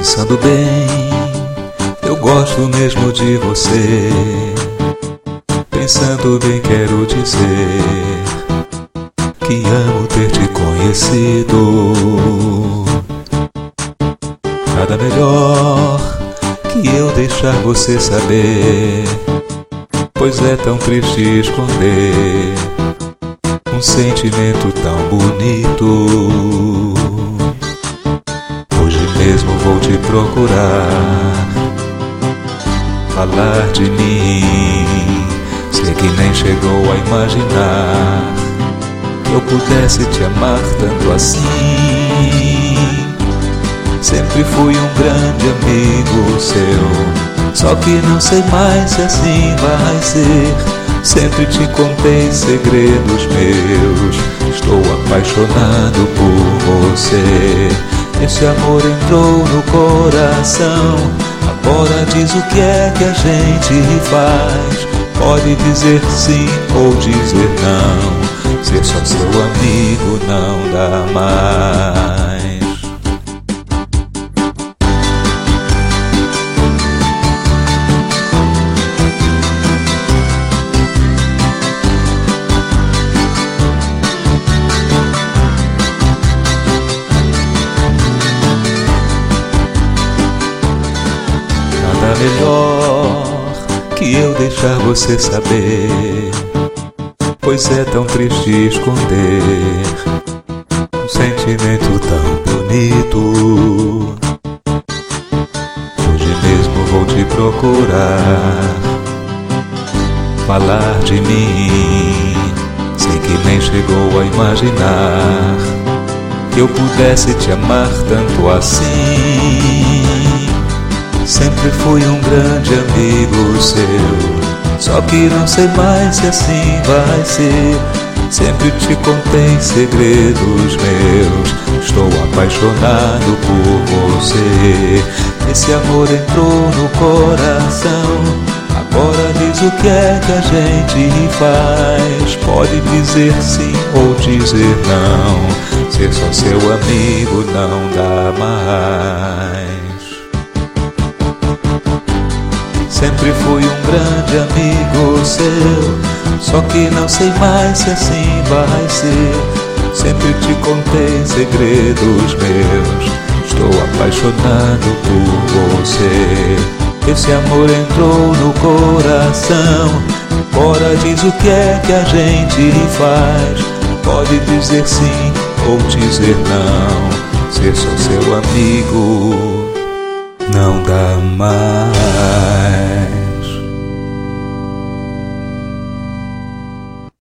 Pensando bem, eu gosto mesmo de você. Pensando bem, quero dizer que amo ter te conhecido. Nada melhor que eu deixar você saber, pois é tão triste esconder um sentimento tão bonito. Hoje mesmo vou te procurar, falar de mim. Sei que nem chegou a imaginar que eu pudesse te amar tanto assim. Sempre fui um grande amigo seu, só que não sei mais se assim vai ser. Sempre te contei segredos meus, estou apaixonado por você. Esse amor entrou no coração, agora diz o que é que a gente faz. Pode dizer sim ou dizer não, ser só seu amigo não dá mais. Nada melhor que eu deixar você saber, pois é tão triste esconder um sentimento tão bonito. Hoje mesmo vou te procurar, falar de mim. Sei que nem chegou a imaginar que eu pudesse te amar tanto assim. Sempre fui um grande amigo seu, só que não sei mais se assim vai ser. Sempre te contei segredos meus, estou apaixonado por você. Esse amor entrou no coração, agora diz o que é que a gente faz. Pode dizer sim ou dizer não, ser só seu amigo não dá mais. Sempre fui um grande amigo seu, só que não sei mais se assim vai ser. Sempre te contei segredos meus, estou apaixonado por você. Esse amor entrou no coração, agora diz o que é que a gente faz. Pode dizer sim ou dizer não, ser só seu amigo não dá mais.